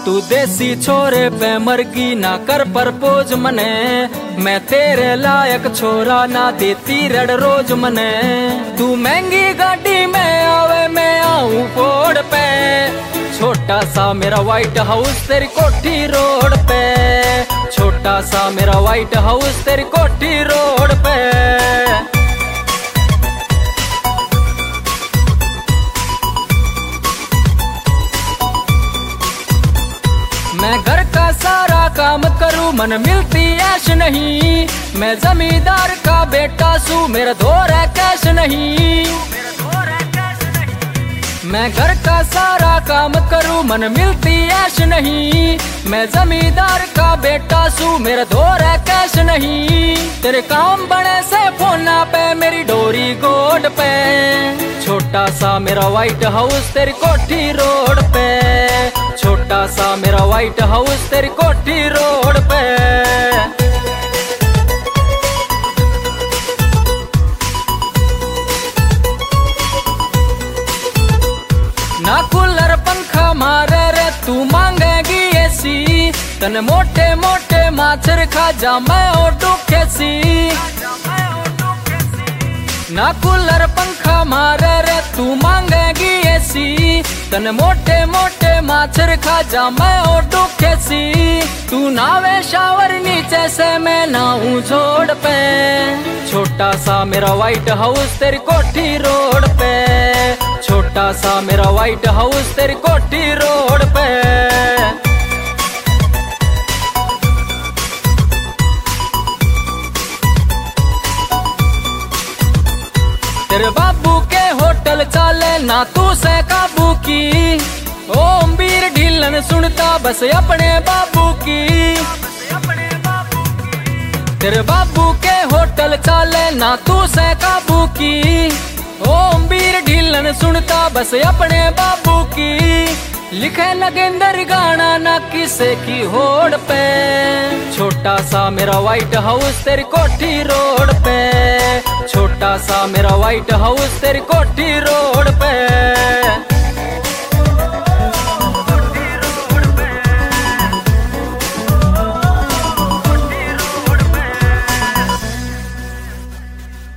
तू देसी छोरे पे मरगी ना कर परपोज मने, मैं तेरे लायक छोरा ना देती रड़ रोज मने। तू महंगी गाड़ी में आवे मैं आऊं फोड़ पे, छोटा सा मेरा व्हाइट हाउस तेरी कोठी रोड पे, छोटा सा मेरा व्हाइट हाउस तेरी कोठी रोड पे। मैं घर का सारा काम करूं मन मिलती ऐश नहीं, मैं जमींदार का बेटा सू मेरा दौर है कैश नहीं। मैं घर का सारा काम करूं मन मिलती ऐश नहीं, मैं जमींदार का बेटा सू मेरा दौर है कैश नहीं। तेरे काम बड़े से फोना पे मेरी डोरी गोड पे, छोटा सा मेरा व्हाइट हाउस तेरी कोठी रोड पे, छोटा सा मेरा व्हाइट हाउस तेरी कोठी रोड पे। ना कूलर पंखा मारे रे तू मांगेगी एसी, तने मोटे मोटे माछर खा जा मैं ओटू खेसी। ना कूलर पंखा मारे रे तू मांगेगी एसी, तने मोटे मोटे माछर खा जा मैं ओटू खेसी। तू नावे शावर नीचे से मैं नाऊं छोड़ पे, छोटा सा मेरा व्हाइट हाउस तेरी कोठी रोड पे, छोटा सा मेरा व्हाइट हाउस तेरी कोठी रोड पे। तेरे बाबू के होटल चाले ना तू से काबू की, ओम बीर ढीलन सुनता बस अपने बाबू की। तेरे बाबू के होटल चाले ना तू से काबू की, ओम बीर ढीलन सुनता बस अपने बाबू की। लिखे नगेंद्र गाना ना किसे की होड़ पे, छोटा सा मेरा व्हाइट हाउस तेरी कोठी रोड पे, छोटा सा मेरा व्हाइट हाउस तेरी कोठी रोड पे।